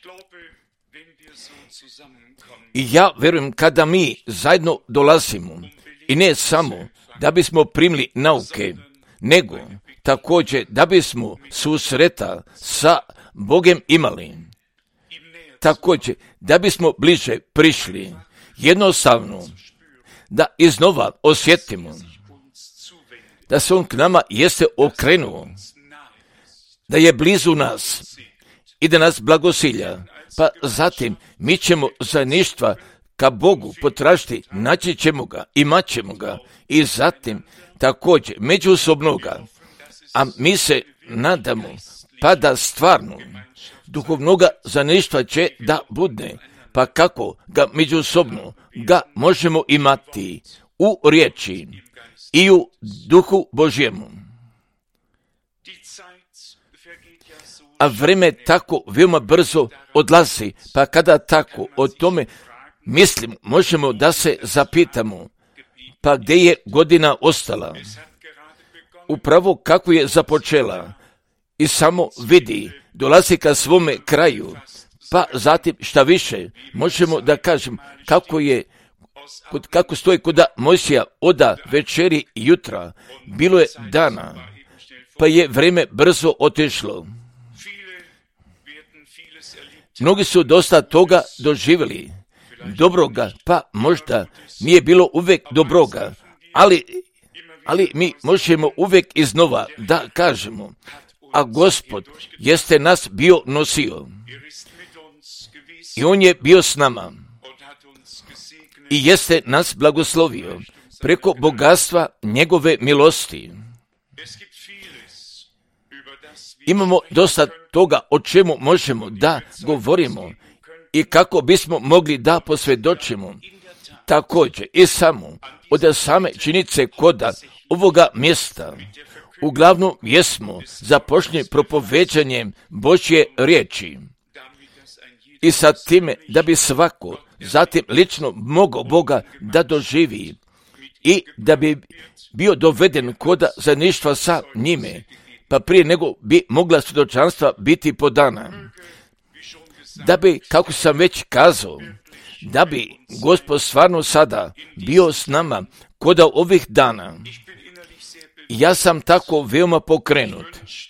I ja vjerujem kada mi zajedno dolazimo, i ne samo da bismo primili nauke, nego također da bismo susreta sa Bogom imali, također da bismo bliže prišli, jednostavno da iznova osjetimo da se on k nama jeste okrenuo, da je blizu nas i da nas blagosilja, pa zatim mi ćemo zajedništva ka Bogu potražiti, naći ćemo ga, imat ćemo ga i zatim također međusobnoga, a mi se nadamo pa da stvarno duhovnoga zajedništva će da bude, pa kako ga međusobno ga možemo imati u riječi i u duhu Božjemu. A vrijeme tako veoma brzo odlazi, pa kada tako o tome mislim, možemo da se zapitamo, pa gdje je godina ostala? Upravo kako je započela i samo vidi, dolazi ka svome kraju, pa zatim šta više, možemo da kažem kako stoji kod Mojsija oda večeri i jutra, bilo je dana, pa je vrijeme brzo otišlo. Mnogi su dosta toga doživjeli, dobroga, pa možda nije bilo uvijek dobroga, ali mi možemo uvijek iznova da kažemo, a Gospod jeste nas bio nosio i On je bio s nama i jeste nas blagoslovio preko bogatstva njegove milosti. Imamo dosta toga o čemu možemo da govorimo i kako bismo mogli da posvjedočimo. Također i samo od same činjenice koda ovoga mjesta uglavnom jesmo započeli propoveđanjem Božje riječi i sa time da bi svako zatim lično mogao Boga da doživi i da bi bio doveden koda zajedništva sa njime, pa prije nego bi mogla svjedočanstva biti podana. Da bi, kako sam već kazao, da bi Gospod stvarno sada bio s nama koda ovih dana. Ja sam tako veoma pokrenut.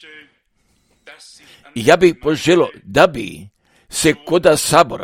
Ja bih poželio da bi se koda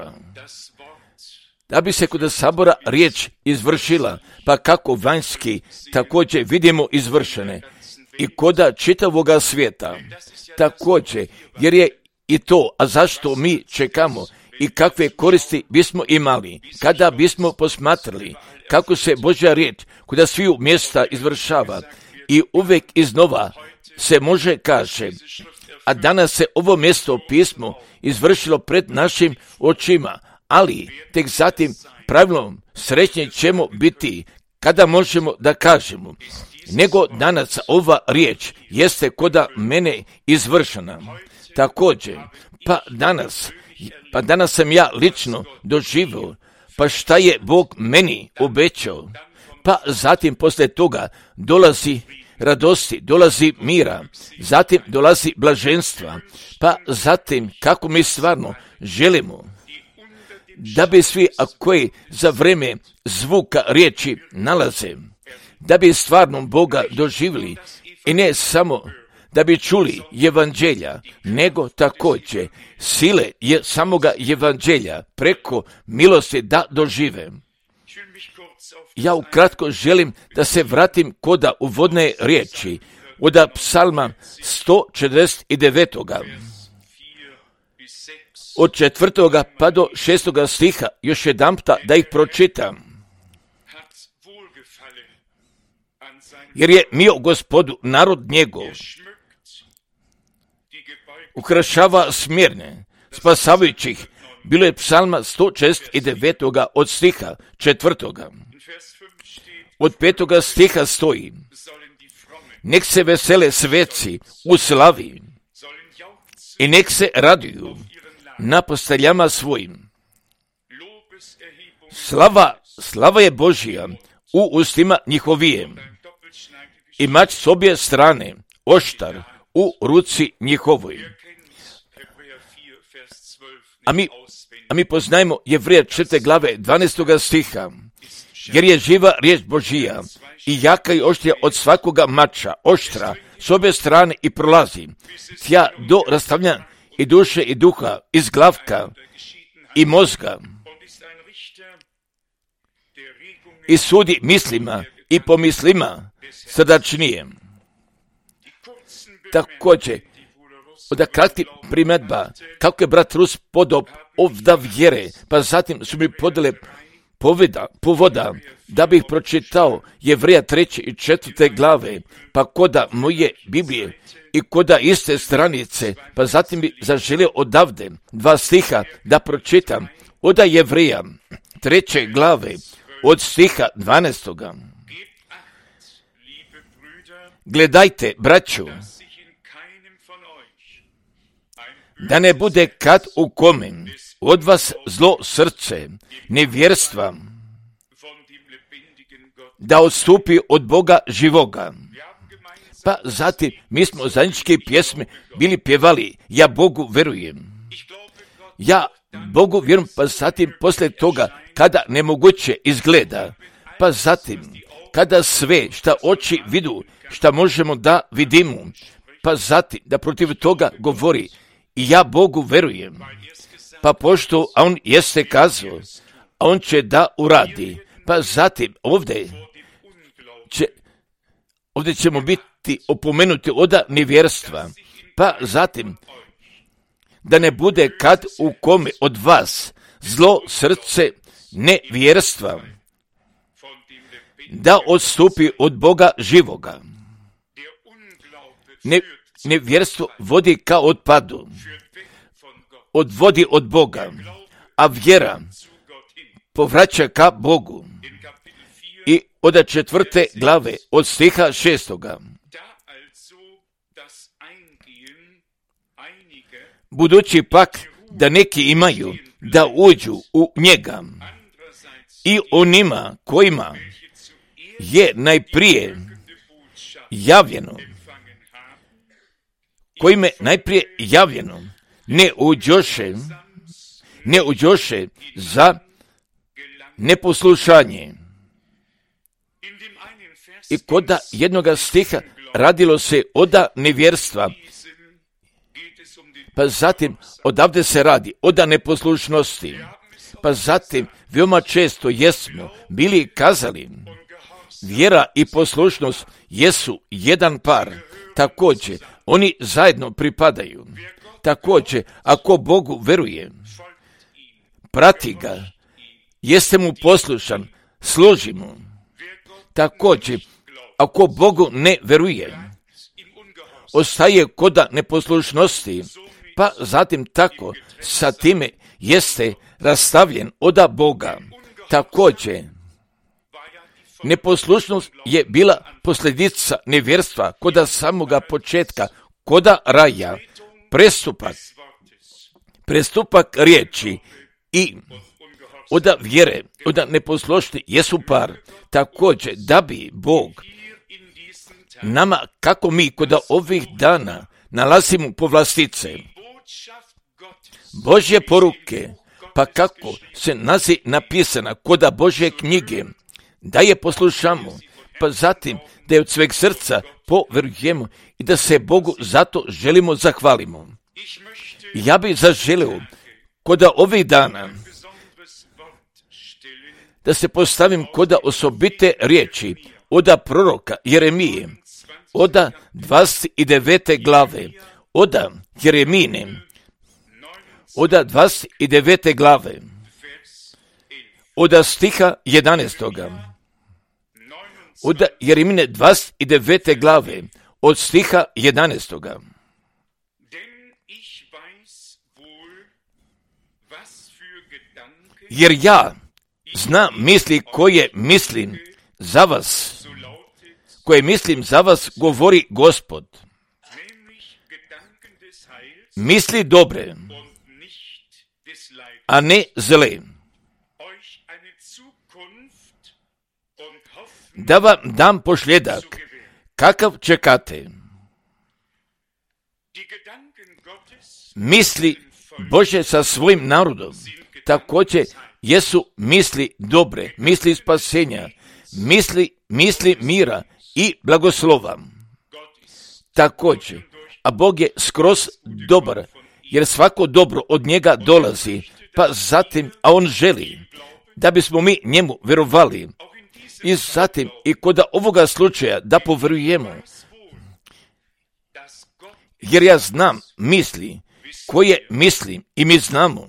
sabora riječ izvršila, pa kako vanjski također vidimo izvršene i koda čitavoga svijeta. Također, jer je i to, a zašto mi čekamo i kakve koristi bismo imali kada bismo posmatrali kako se Božja riječ kuda sviju mjesta izvršava i uvijek iznova se može kaže, a danas se ovo mjesto pismo izvršilo pred našim očima, ali tek zatim pravilno srećni ćemo biti kada možemo da kažemo, nego danas ova riječ jeste koda mene izvršena. Također, pa danas sam ja lično doživio, pa šta je Bog meni obećao, pa zatim poslije toga dolazi radosti, dolazi mira, zatim dolazi blaženstva, pa zatim kako mi stvarno želimo da bi svi koji za vrijeme zvuka riječi nalaze, da bi stvarno Boga doživjeli i ne samo da bi čuli evanđelja, nego također sile je samoga evanđelja preko milosti da dožive. Ja ukratko želim da se vratim koda uvodne riječi od psalma 149. Od 4. pa do 6. stiha još jedanputa da ih pročitam. Jer je mio Gospodu narod njegov, ukrašava smjerne, spasavajućih. Bilo je psalma 149. od stiha 4. Od 5. stiha stoji: nek se vesele sveci u slavi i nek se raduju na posteljama svojim. Slava je Božija u ustima njihovijem i mač s obje strane, oštar u ruci njihovoj. A mi poznajemo Jevrija 4. glave 12. stiha, jer je živa riječ Božija i jaka i oštrija od svakoga mača, oštra, s obje strane i prolazi tja do rastavljanja i duše i duha, iz glavka i mozga i sudi mislima i pomislima srdačnije. Također, od kratki primjedba, kako je brat Rus podao ovda vjere, pa zatim su mi podale povoda da bih pročitao Jevrija 3. i 4. glave, pa koda moje Biblije i koda iste stranice, pa zatim bi zaželio odavde 2 stiha da pročitam od Jevrija 3. glave od stiha 12. Gledajte, braću, da ne bude kad u kome od vas zlo srce, nevjerstva, da odstupi od Boga živoga. Pa zatim mi smo zajedničke pjesme bili pjevali, ja Bogu verujem. Ja Bogu vjerujem, pa zatim poslije toga kada nemoguće izgleda, pa zatim kada sve šta oči vidu, šta možemo da vidimo, pa zatim da protiv toga govori, i ja Bogu verujem, pa pošto on jeste kazao, a on će da uradi, pa zatim ovdje ćemo biti opomenuti od nevjerstva, pa zatim da ne bude kad u kome od vas zlo srce nevjerstva, da odstupi od Boga živoga. Nevjerstvo vodi ka otpadu, odvodi od Boga, a vjera povraća ka Bogu. I od 4. glave, od stiha 6. Budući pak da neki imaju da uđu u njega i onima kojima je najprije javljeno, ne uđoše za neposlušanje. I kod jednoga stiha radilo se od nevjerstva, pa zatim odavde se radi od neposlušnosti, pa zatim veoma često jesmo bili kazali, vjera i poslušnost jesu jedan par, također oni zajedno pripadaju. Također, ako Bogu veruje, prati ga, jeste mu poslušan, služi mu. Također, ako Bogu ne veruje, ostaje kod neposlušnosti, pa zatim tako sa time jeste rastavljen od Boga. Također, neposlušnost je bila posljedica nevjerstva kod samoga početka, kod raja, prestupak riječi i od vjere, od neposlušnosti jesu par. Također, da bi Bog nama, kako mi kod ovih dana nalazimo povlastice Božje poruke, pa kako se nazi napisana kod Božje knjige, da je poslušamo, pa zatim da je od sveg srca poverujemo i da se Bogu zato želimo zahvalimo. Ja bih zaželio kod ovih dana da se postavim kod osobite riječi od proroka Jeremije, od 29. glave, od Jeremine, od 29. glave, od stiha 11. Od Jeremine 29. glave, od stiha 11. Jer ja znam misli koje mislim za vas, govori Gospod. Misli dobre, a ne zle, da vam dam pošljedak, kakav čekate. Misli Bože sa svojim narodom također jesu misli dobre, misli spasenja, misli mira i blagoslova. Također, a Bog je skroz dobar, jer svako dobro od njega dolazi, pa zatim, a on želi da bismo mi njemu vjerovali. I zatim i kod ovoga slučaja da povjerujemo, jer ja znam misli koje mislim i mi znamo.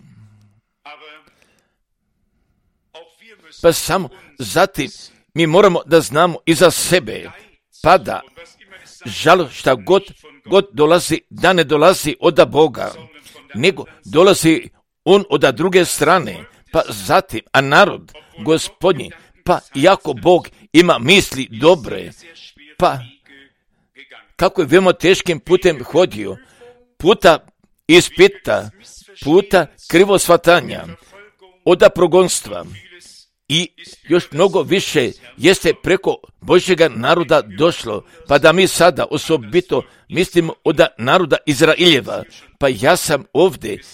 Pa samo zatim mi moramo da znamo i za sebe, pa da žal šta god dolazi, da ne dolazi od Boga, nego dolazi on od druge strane, pa zatim, a narod Gospodnji, pa iako Bog ima misli dobre, pa kako je veoma teškim putem hodio, puta ispita, puta krivosvatanja, od progonstva i još mnogo više jeste preko Božjega naroda došlo, pa da mi sada osobito mislimo od naroda Izraeljeva, pa ja sam ovdje